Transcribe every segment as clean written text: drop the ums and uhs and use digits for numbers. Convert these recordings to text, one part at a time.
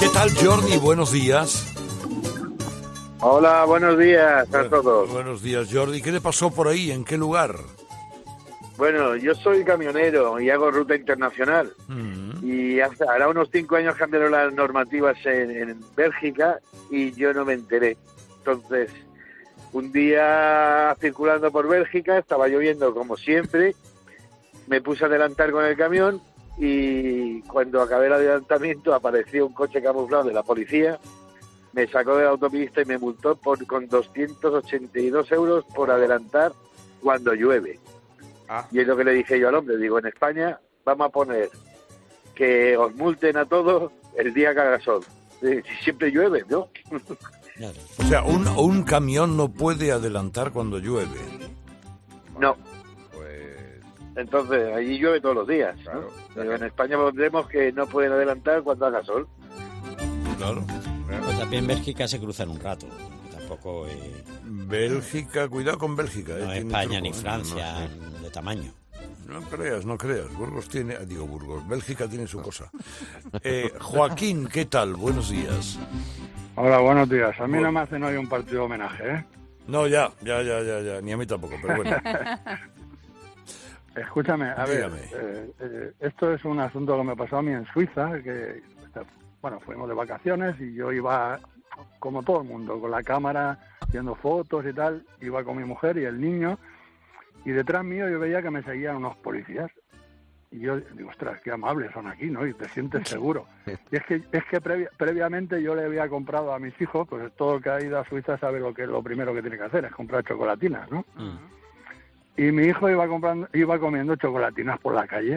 ¿Qué tal, Jordi? Buenos días. Hola, buenos días a todos. Buenos días, Jordi. ¿Qué le pasó por ahí? ¿En qué lugar? Bueno, yo soy camionero y hago ruta internacional. Y hará unos 5 años cambiaron las normativas en Bélgica y yo no me enteré. Entonces, un día circulando por Bélgica, estaba lloviendo como siempre, me puse a adelantar con el camión y cuando acabé el adelantamiento apareció un coche camuflado de la policía, me sacó de la autopista y me multó con 282 euros por adelantar cuando llueve. Y es lo que le dije yo al hombre, digo, en España vamos a poner que os multen a todos el día que haga sol. Si siempre llueve, ¿no? O sea, un camión no puede adelantar cuando llueve. No. Pues... Entonces, allí llueve todos los días, ¿no? Claro. Pero en España pondremos que no pueden adelantar cuando haga sol. Claro. Pues también en Bélgica se cruzan un rato. Tampoco... Bélgica, cuidado con Bélgica. No es España ni Francia de tamaño. No creas. Burgos Bélgica tiene su cosa. Joaquín, ¿qué tal? Buenos días. Hola, buenos días. A mí no me hacen hoy un partido homenaje, ¿eh? No, ya. Ni a mí tampoco, pero bueno. Escúchame, a Dígame. ver, esto es un asunto que me pasó a mí en Suiza, que, bueno, fuimos de vacaciones y yo iba, como todo el mundo, con la cámara, haciendo fotos y tal, iba con mi mujer y el niño, y detrás mío yo veía que me seguían unos policías. Y yo digo, ostras, qué amables son aquí, ¿no? Y te sientes seguro. Y es que previamente yo le había comprado a mis hijos, pues todo el que ha ido a Suiza sabe lo primero que tiene que hacer, es comprar chocolatinas, ¿no? Y mi hijo iba comiendo chocolatinas por la calle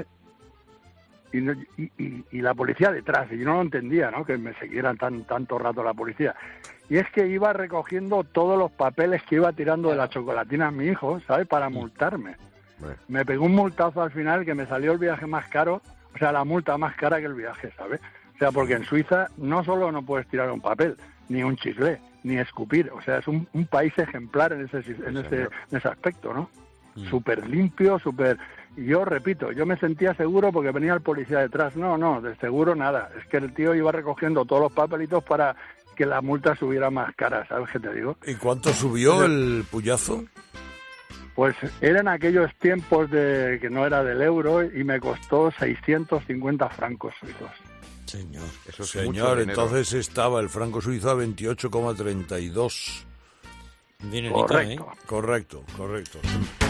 y la policía detrás, y yo no lo entendía, ¿no? Que me siguieran tanto rato la policía. Y es que iba recogiendo todos los papeles que iba tirando de las chocolatinas mi hijo, ¿sabes? Para multarme. Me pegó un multazo al final que me salió el viaje más caro, o sea, la multa más cara que el viaje, ¿sabes? O sea, porque en Suiza no solo no puedes tirar un papel, ni un chicle, ni escupir, o sea, es un país ejemplar en ese aspecto, ¿no? Súper limpio, y yo repito, yo me sentía seguro porque venía el policía detrás. No, de seguro nada, es que el tío iba recogiendo todos los papelitos para que la multa subiera más cara, ¿sabes qué te digo? ¿Y cuánto subió el puyazo? Pues eran aquellos tiempos de que no era del euro y me costó 650 francos suizos. Señor. Eso es Señor, entonces estaba el franco suizo a 28,32. Dinerito, Correcto. Correcto.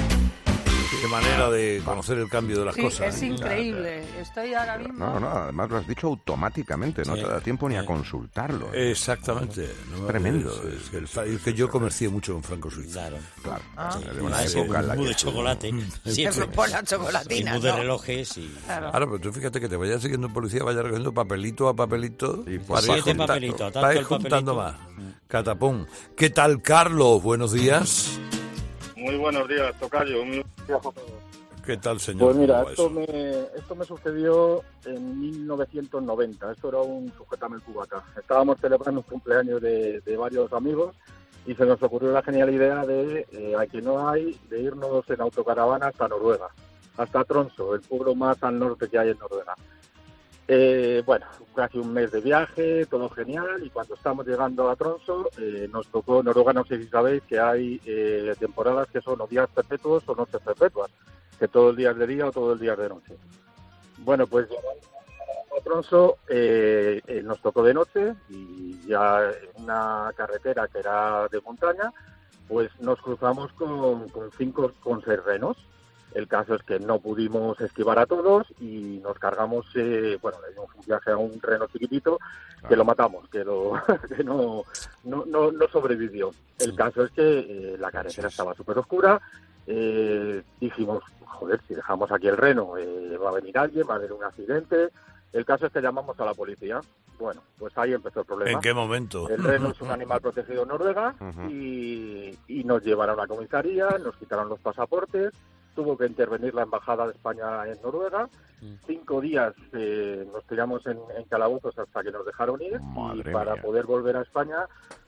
Qué manera de conocer el cambio de las cosas. Es increíble. Estoy ahora mismo... No, además lo has dicho automáticamente, no te da tiempo ni a consultarlo. Exactamente. Tremendo. Es que yo comercié mucho en franco suizo. Claro. De una época en la que de chocolate. Siempre por la chocolatina, y de relojes y... Claro. Ahora, pero tú fíjate que te vaya siguiendo un policía, vaya recogiendo papelito a papelito. Y para ir 7 papelitos, para ir tanto el juntando papelito. más. Catapum. ¿Qué tal, Carlos? Buenos días. Muy buenos días, tocayo. Un día a todos. ¿Qué tal, señor? Pues mira, ¿Cómo va eso? esto me sucedió en 1990. Esto era un sujétame el cubata. Estábamos celebrando un cumpleaños de varios amigos y se nos ocurrió la genial idea aquí no hay, de irnos en autocaravana hasta Noruega, hasta Tromsø, el pueblo más al norte que hay en Noruega. Bueno, casi un mes de viaje, todo genial, y cuando estamos llegando a Tromsø nos tocó Noruega, no sé si sabéis que hay temporadas que son o días perpetuos o noches perpetuas, que todo el día es de día o todo el día es de noche. Bueno, pues a Tromsø nos tocó de noche y ya en una carretera que era de montaña, pues nos cruzamos con 6 renos. El caso es que no pudimos esquivar a todos y nos cargamos, le dimos un viaje a un reno chiquitito que lo matamos, que no sobrevivió. El caso es que la carretera estaba súper oscura. Dijimos, joder, si dejamos aquí el reno, va a venir alguien, va a haber un accidente. El caso es que llamamos a la policía. Bueno, pues ahí empezó el problema. ¿En qué momento? El reno es un animal protegido en Noruega y nos llevaron a la comisaría, nos quitaron los pasaportes. Tuvo que intervenir la Embajada de España en Noruega. 5 días nos tiramos en calabozos hasta que nos dejaron ir. Madre y para mía. poder volver a España,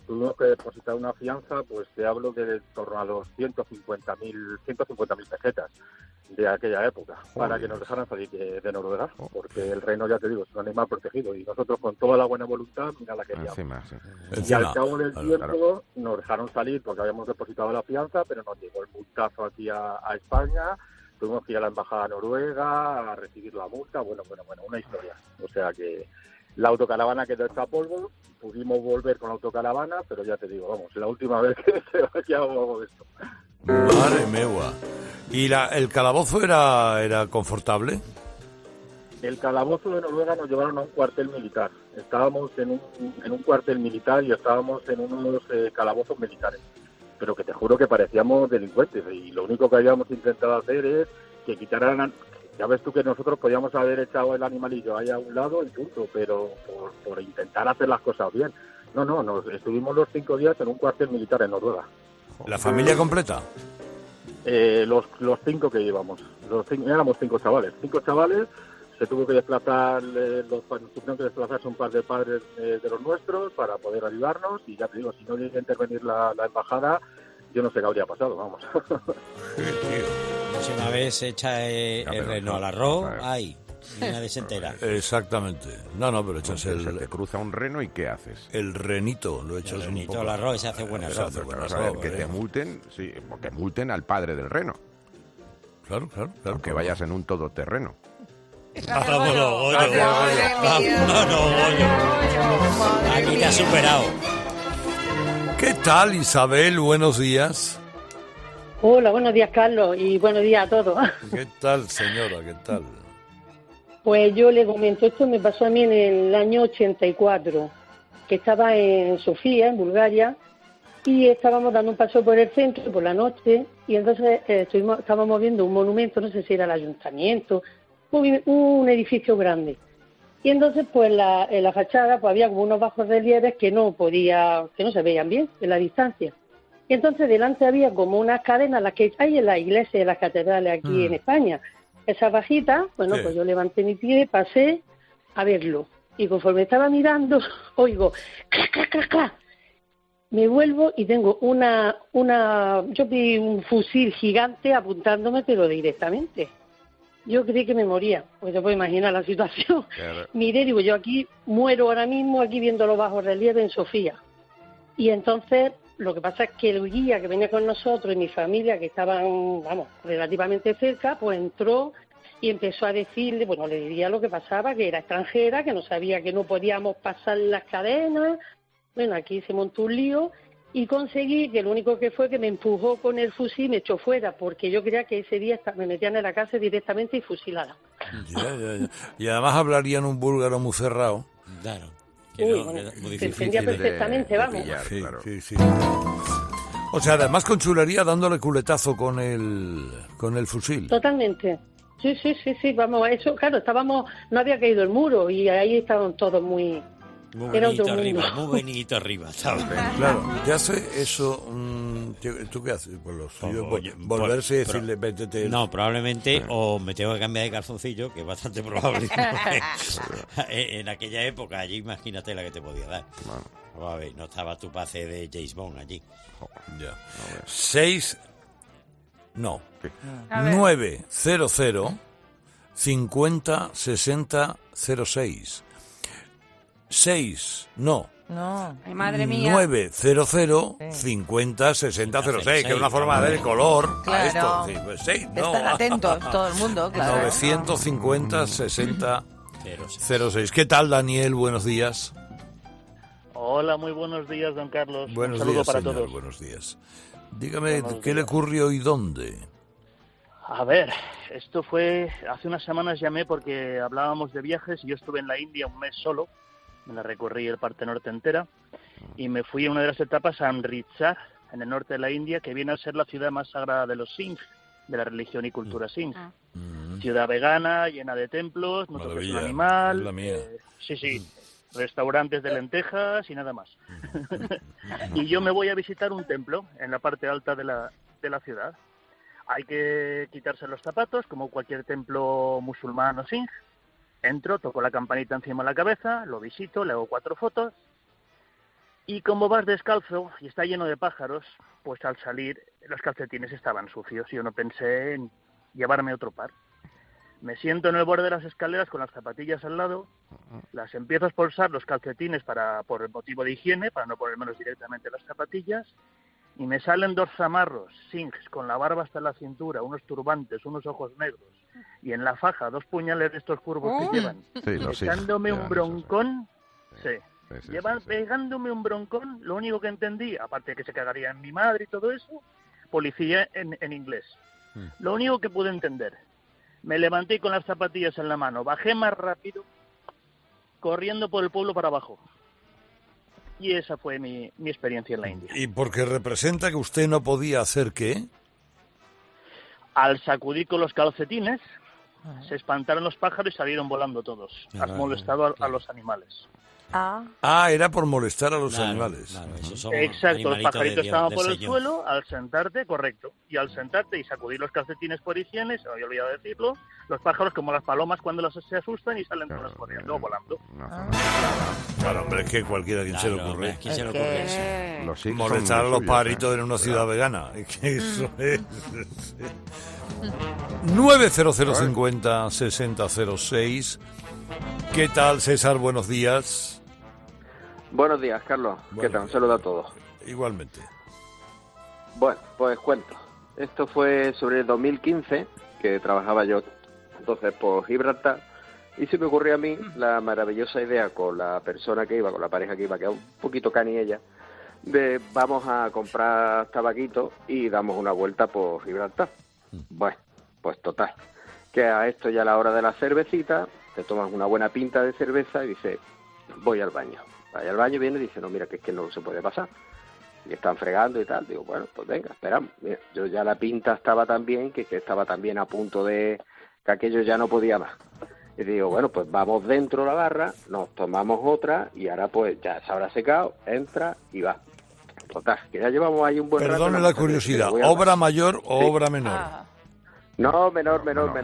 tuvimos que depositar una fianza, pues te hablo que de torno a los 150.000 pesetas de aquella época, para que nos dejaran salir de Noruega, porque el reno, ya te digo, es un animal protegido, y nosotros con toda la buena voluntad, mira la que liamos. Y al cabo del tiempo nos dejaron salir porque habíamos depositado la fianza, pero nos llegó el multazo aquí a España. Tuvimos que ir a la embajada noruega a recibir la multa, bueno, una historia. O sea que la autocaravana quedó hecha polvo, pudimos volver con la autocaravana, pero ya te digo, vamos, la última vez que hago esto. Madre mía. ¿Y el calabozo era confortable? El calabozo de Noruega nos llevaron a un cuartel militar. Estábamos en un cuartel militar y estábamos en unos calabozos militares. Pero que te juro que parecíamos delincuentes, y lo único que habíamos intentado hacer es que quitaran, ya ves tú que nosotros podíamos haber echado el animalillo ahí a un lado y punto, pero por intentar hacer las cosas bien. No, nos estuvimos los 5 días en un cuartel militar en Noruega. ¿La familia completa? Los 5 que íbamos, éramos 5 chavales, se tuvo que desplazar, tuvieron que desplazarse un par de padres de los nuestros para poder ayudarnos, y ya te digo, si no llega a intervenir la embajada, yo no sé qué habría pasado, vamos. Si una vez se echa el reno al arroz, ¡ay! Y nadie se entera. Exactamente. No, pero echas se te cruza un reno, ¿y qué haces? El renito, lo echas el renito un poco. al arroz y se hace buen arroz. Que te multen, sí, que multen al padre del reno. Claro. Que vayas en un todoterreno. Vámonos, aquí te has superado. ¿Qué tal, Isabel? Buenos días. Hola, buenos días, Carlos, y buenos días a todos. ¿Qué tal, señora? ¿Qué tal? Pues yo le comento, esto me pasó a mí en el año 84, que estaba en Sofía, en Bulgaria, y estábamos dando un paseo por el centro por la noche, y entonces estábamos viendo un monumento, no sé si era el ayuntamiento, un edificio grande. Y entonces, pues en la fachada pues había como unos bajos relieves que no se veían bien en la distancia. Y entonces delante había como unas cadenas, las que hay en las iglesias y en las catedrales aquí en España. Esas bajitas, bueno, sí. Pues yo levanté mi pie, pasé a verlo. Y conforme estaba mirando, oigo, ¡clac, clac, clac, clac! Me vuelvo y tengo yo vi un fusil gigante apuntándome, pero directamente. Yo creí que me moría, pues te puedes imaginar la situación. Claro. Miré, digo, yo aquí muero ahora mismo, aquí viendo los bajos relieves en Sofía. Y entonces, lo que pasa es que el guía que venía con nosotros y mi familia, que estaban, relativamente cerca, pues entró y empezó a decirle, le diría lo que pasaba, que era extranjera, que no sabía que no podíamos pasar las cadenas. Bueno, aquí se montó un lío y conseguí que lo único que fue que me empujó con el fusil y me echó fuera, porque yo creía que ese día me metían en la cárcel directamente y fusilada. Ya. Y además hablarían un búlgaro muy cerrado. Claro. Se entendía perfectamente, vamos. Pillar, sí, claro. Sí. O sea, además con chulería dándole culetazo con el fusil. Totalmente. Sí, vamos, eso, claro, no había caído el muro y ahí estaban todos muy bonito arriba, ¿sabes? Claro, te hace eso, ¿tú qué haces? Pues lo suyo, volverse y decirle, vétete. No, probablemente, o me tengo que cambiar de calzoncillo, que es bastante probable. En aquella época, allí imagínate la que te podía dar. Vamos a ver, no estaba tu pase de James Bond allí. Ya. 900 50 60 06. 6, no. Ay, madre mía. 900 50 60 06, que es una forma de dar color a esto. Sí, pues 6, no. Estar atentos, todo el mundo, claro. 950 60 06. ¿Qué tal, Daniel? Buenos días. Hola, muy buenos días, don Carlos. Buenos Un saludo días, para señor, todos. buenos días. Dígame, ¿qué le ocurrió y dónde? A ver, esto fue... Hace unas semanas llamé porque hablábamos de viajes y yo estuve en la India un mes solo. Me la recorrí el parte norte entera y me fui a una de las etapas a Amritsar, en el norte de la India, que viene a ser la ciudad más sagrada de los Singh, de la religión y cultura Singh. Ciudad vegana, llena de templos, no toques un animal. La mía. Sí. Restaurantes de lentejas y nada más. Y yo me voy a visitar un templo en la parte alta de la ciudad. Hay que quitarse los zapatos, como cualquier templo musulmán o Singh. Entro, toco la campanita encima de la cabeza, lo visito, le hago 4 fotos Y como vas descalzo y está lleno de pájaros, pues al salir los calcetines estaban sucios y yo no pensé en llevarme otro par. Me siento en el borde de las escaleras con las zapatillas al lado, las empiezo a expulsar los calcetines por el motivo de higiene, para no ponérmelos directamente las zapatillas, y me salen 2 zamarros, sinks, con la barba hasta la cintura, unos turbantes, unos ojos negros, y en la faja 2 puñales de estos curvos que llevan, echándome un broncón, llevan pegándome un broncón. Lo único que entendí, aparte de que se cagaría en mi madre y todo eso, policía en inglés. Lo único que pude entender, me levanté con las zapatillas en la mano, bajé más rápido, corriendo por el pueblo para abajo. Y esa fue mi experiencia en la India. ¿Y porque representa que usted no podía hacer qué? Al sacudir con los calcetines, se espantaron los pájaros y salieron volando todos. Has molestado a los animales. Era por molestar a los animales. Exacto, los pajaritos estaban por el suelo, al sentarte, correcto. Y al sentarte y sacudir los calcetines por higiene, se me había olvidado decirlo, los pájaros como las palomas cuando se asustan y salen todas corriendo o volando. Claro, hombre, es que cualquiera quien se le ocurre. ¿Quién se le ocurre eso? Molestar a los pajaritos en una ciudad vegana. Es que eso es... 90050-6006. ¿Qué tal, César? Buenos días. Buenos días, Carlos. ¿Qué tal? Un saludo a todos. Igualmente. Bueno, pues cuento. Esto fue sobre el 2015, que trabajaba yo entonces por Gibraltar, y se me ocurrió a mí la maravillosa idea con la persona que iba, con la pareja que iba, que era un poquito cani ella, de vamos a comprar tabaquito y damos una vuelta por Gibraltar. Bueno, pues total, que a esto ya a la hora de la cervecita, te tomas una buena pinta de cerveza y dices, voy al baño. Vaya al baño, viene y dice, no, mira, que es que no se puede pasar. Y están fregando y tal. Digo, bueno, pues venga, esperamos. Mira, yo ya la pinta estaba tan bien que estaba también a punto de que aquello ya no podía más. Y digo, bueno, pues vamos dentro de la barra, nos tomamos otra y ahora pues ya se habrá secado, entra y va. Total, que ya llevamos ahí un buen rato. Perdone la curiosidad, ¿obra mayor o obra menor? No, menor.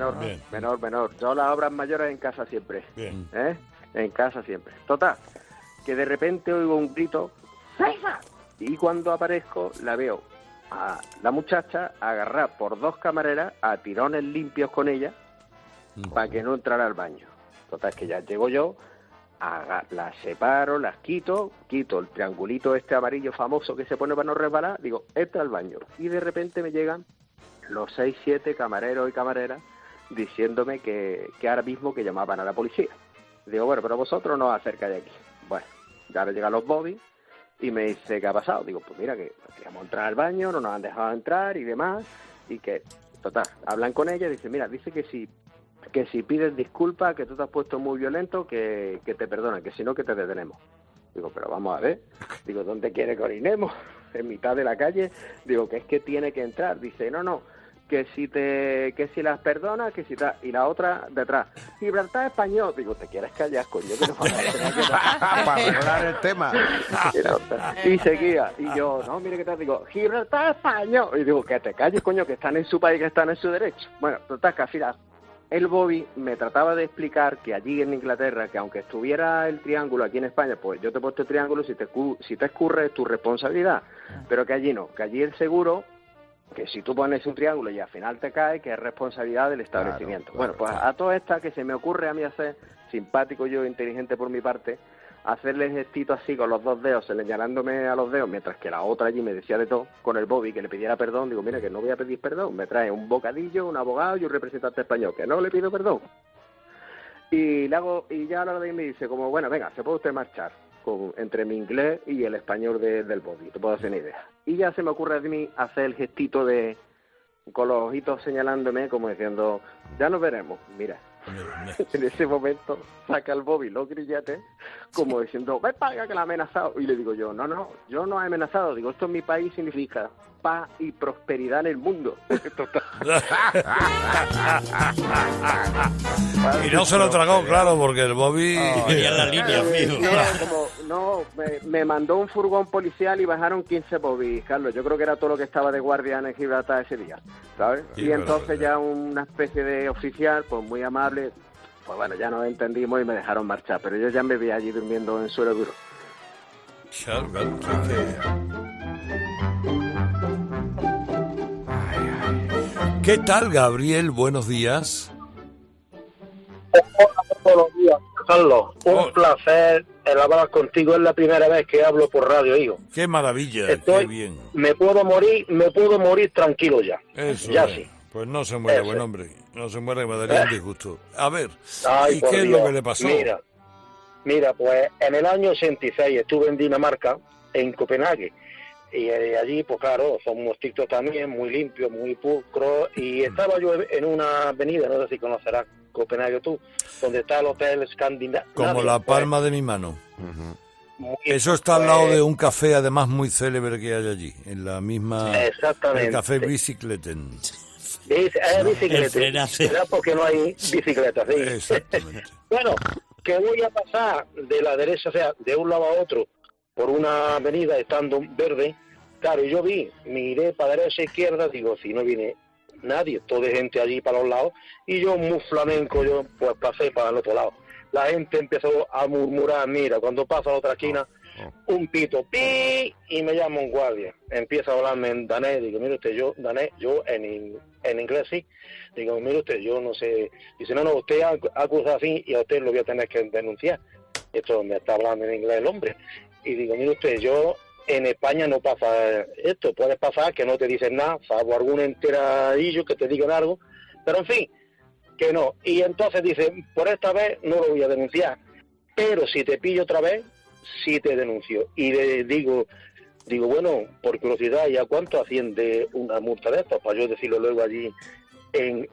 Yo las obras mayores en casa siempre. Bien. En casa siempre. Total, que de repente oigo un grito, ¡César! Y cuando aparezco la veo a la muchacha agarrar por 2 camareras a tirones limpios con ella para que no entrara al baño. Total, que ya llego yo, las separo, las quito el triangulito este amarillo famoso que se pone para no resbalar, digo, entra al baño. Y de repente me llegan los 6, 7 camareros y camareras diciéndome que ahora mismo que llamaban a la policía. Digo, bueno, pero vosotros no os acercáis aquí. Bueno, ya me llegan los bobbies y me dice, ¿qué ha pasado? Digo, pues mira, que queríamos entrar al baño, no nos han dejado entrar y demás, y que, total, hablan con ella y dicen, mira, dice que si pides disculpas, que tú te has puesto muy violento, que te perdonan, que si no, que te detenemos. Digo, pero vamos a ver. Digo, ¿dónde quiere que orinemos? En mitad de la calle. Digo, que es que tiene que entrar. Dice, no, que si las perdonas, que si y la otra detrás. Gibraltar español. Digo, ¿te quieres callar, coño? Que no para arreglar el tema. Y seguía. Y yo, no, mire qué tal. Digo, Gibraltar español. Y digo, que te calles, coño, que están en su país, que están en su derecho. Bueno, total, que al final el Bobby me trataba de explicar que allí en Inglaterra, que aunque estuviera el triángulo aquí en España, pues yo te he puesto el triángulo, si te escurre es tu responsabilidad, pero que allí no, que allí el seguro, que si tú pones un triángulo y al final te cae, que es responsabilidad del establecimiento. Claro, bueno, pues a toda esta que se me ocurre a mí hacer, simpático yo, inteligente por mi parte, hacerle gestito así con los 2 dedos, señalándome a los dedos, mientras que la otra allí me decía de todo, con el Bobby, que le pidiera perdón. Digo, mira, que no voy a pedir perdón, me trae un bocadillo, un abogado y un representante español, que no le pido perdón. Y ya a la hora de irme dice, como, bueno, venga, se puede usted marchar, entre mi inglés y el español del Bobby, te puedo hacer una idea. Y ya se me ocurre a mí hacer el gestito con los ojitos señalándome, como diciendo, ya nos veremos, mira. En ese momento saca el Bobby los grilletes como diciendo, ven para acá que la ha amenazado. Y le digo yo no he amenazado. Digo, esto en mi país significa paz y prosperidad en el mundo. Y no se lo tragó, claro, porque el Bobby venía en la línea, me mandó un furgón policial y bajaron 15 Bobby, Carlos. Yo creo que era todo lo que estaba de guardia en Gibraltar ese día, ¿sabes? Sí, y entonces ya una especie de oficial, pues muy amable, pues bueno, ya nos entendimos y me dejaron marchar, pero yo ya me vi allí durmiendo en suelo duro. Claro, es que... ¿Qué tal, Gabriel? Buenos días. Hola, buenos días, Carlos. Un placer el hablar contigo. Es la primera vez que hablo por radio, hijo. Qué maravilla, qué bien. Me puedo morir tranquilo ya. Eso ya es. sí. Pues no se muere, buen hombre. No se muere, me daría un disgusto. A ver, ¿y qué es Dios. lo que le pasó? Mira, pues en el año 86 estuve en Dinamarca, en Copenhague. Y allí, pues claro, son unos tictos también, muy limpios, muy pulcros. Y estaba yo en una avenida, no sé si conocerás Copenhague tú, donde está el Hotel Scandinavia. Como la palma de mi mano. Eso está al lado de un café, además, muy célebre que hay allí, en la misma... Exactamente. El café Bicicleten. Bicicleta, ¿verdad? Porque no hay bicicletas, ¿sí? Exactamente. Bueno, que voy a pasar de la derecha, o sea, de un lado a otro, por una avenida estando verde. Claro, yo miré para derecha e izquierda, digo, si no viene nadie, toda gente allí para los lados, y yo muy flamenco, yo pues pasé para el otro lado. La gente empezó a murmurar, mira, cuando pasa a la otra esquina, un pito, pi, y me llama un guardia. Empieza a hablarme en danés, digo, mire usted, yo en inglés sí, digo, mire usted, yo no sé, dice, no, usted acusa así y a usted lo voy a tener que denunciar. Esto me está hablando en inglés el hombre. Y digo, mire usted, yo en España no pasa esto, puede pasar que no te dicen nada, salvo algún enteradillo que te digan algo, pero en fin, que no. Y entonces dice, por esta vez no lo voy a denunciar, pero si te pillo otra vez, sí te denuncio. Y digo, bueno, por curiosidad, ¿y a cuánto asciende una multa de estas? Para yo decirlo luego allí en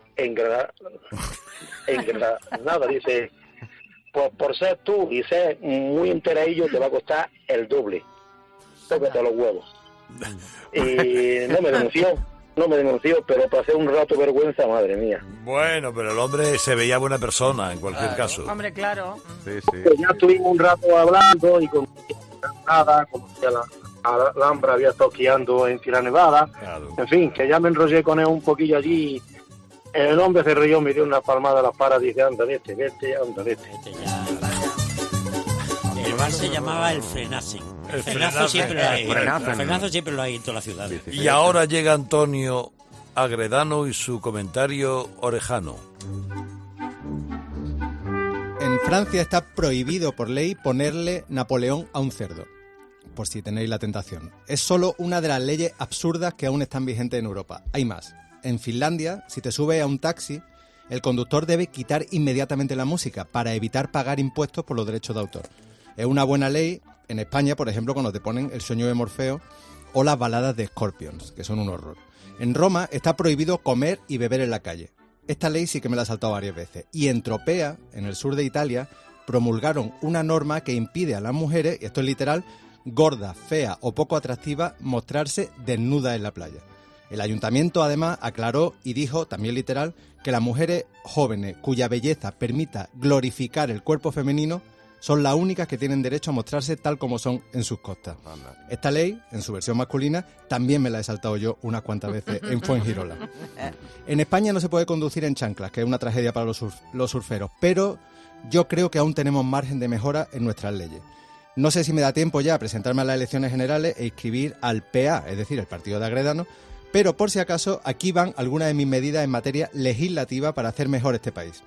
Granada, dice, pues por ser tú y ser muy enteradillo te va a costar el doble. Tócate los huevos. Y no me denunció, pero pasé un rato vergüenza, madre mía. Bueno, pero el hombre se veía buena persona en cualquier caso. Hombre, claro. Pues ya estuvimos un rato hablando y con nada, conocí a la Alhambra, había estado esquiando en Sierra Nevada. Claro. En fin, que ya me enrollé con él un poquillo allí. El hombre se rió, me dio una palmada a la para, dice, anda, vete. El bar se llamaba El Frenazo. El frenazo siempre lo hay. El frenazo siempre lo hay en toda la ciudad. Y ahora llega Antonio Agredano y su comentario orejano. En Francia está prohibido por ley ponerle Napoleón a un cerdo, por si tenéis la tentación. Es solo una de las leyes absurdas que aún están vigentes en Europa. Hay más. En Finlandia, si te subes a un taxi, el conductor debe quitar inmediatamente la música para evitar pagar impuestos por los derechos de autor. Es una buena ley en España, por ejemplo, cuando te ponen El sueño de Morfeo o las baladas de Scorpions, que son un horror. En Roma está prohibido comer y beber en la calle. Esta ley sí que me la he saltado varias veces. Y en Tropea, en el sur de Italia, promulgaron una norma que impide a las mujeres, y esto es literal, gordas, feas o poco atractivas, mostrarse desnudas en la playa. El ayuntamiento además aclaró y dijo, también literal, que las mujeres jóvenes cuya belleza permita glorificar el cuerpo femenino son las únicas que tienen derecho a mostrarse tal como son en sus costas. Esta ley, en su versión masculina, también me la he saltado yo unas cuantas veces en Fuengirola. En España no se puede conducir en chanclas, que es una tragedia para los surferos, pero yo creo que aún tenemos margen de mejora en nuestras leyes. No sé si me da tiempo ya a presentarme a las elecciones generales e inscribir al PA, es decir, el partido de Agredano, pero por si acaso aquí van algunas de mis medidas en materia legislativa para hacer mejor este país.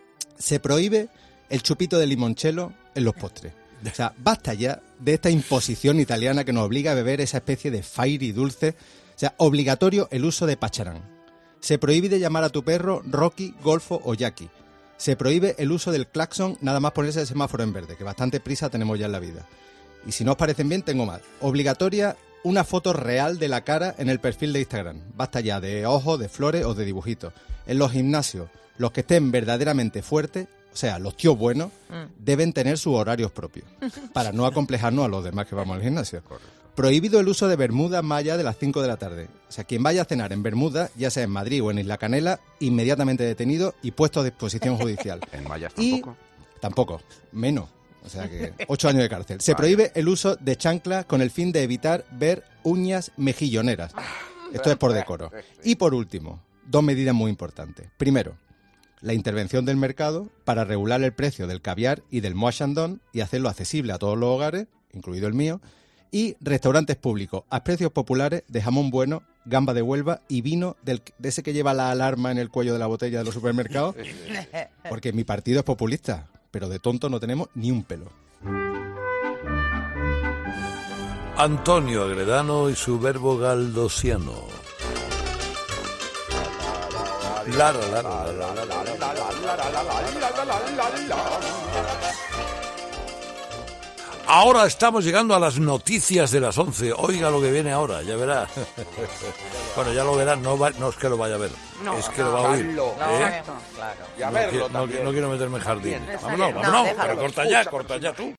Se prohíbe el chupito de limoncello en los postres. O sea, basta ya de esta imposición italiana que nos obliga a beber esa especie de fairy dulce. O sea, obligatorio el uso de pacharán. Se prohíbe llamar a tu perro Rocky, Golfo o Jackie. Se prohíbe el uso del claxon nada más ponerse el semáforo en verde, que bastante prisa tenemos ya en la vida. Y si no os parecen bien, tengo más. Obligatoria una foto real de la cara en el perfil de Instagram. Basta ya de ojos, de flores o de dibujitos. En los gimnasios, los que estén verdaderamente fuertes, o sea, los tíos buenos, deben tener sus horarios propios, para no acomplejarnos a los demás que vamos al gimnasio. Prohibido el uso de bermudas más allá de las 5 de la tarde. O sea, quien vaya a cenar en bermuda, ya sea en Madrid o en Isla Canela, inmediatamente detenido y puesto a disposición judicial. ¿En Mayas tampoco? Tampoco, menos. O sea que 8 años de cárcel. Se prohíbe el uso de chanclas con el fin de evitar ver uñas mejilloneras. Esto es por decoro. Y por último, 2 medidas muy importantes. Primero, la intervención del mercado para regular el precio del caviar y del moa chandon y hacerlo accesible a todos los hogares, incluido el mío. Y restaurantes públicos a precios populares de jamón bueno, gamba de Huelva y vino de ese que lleva la alarma en el cuello de la botella de los supermercados. Porque mi partido es populista, pero de tonto no tenemos ni un pelo. Antonio Agredano y su verbo galdosiano. Ahora estamos llegando a las noticias de las 11. Oiga lo que viene ahora, ya verá. Bueno, ya lo verá, no es que lo vaya a ver, es que lo va a oír. Claro. Y a verlo también. No quiero meterme en jardín. Bien, Vámonos, pero corta ya tú.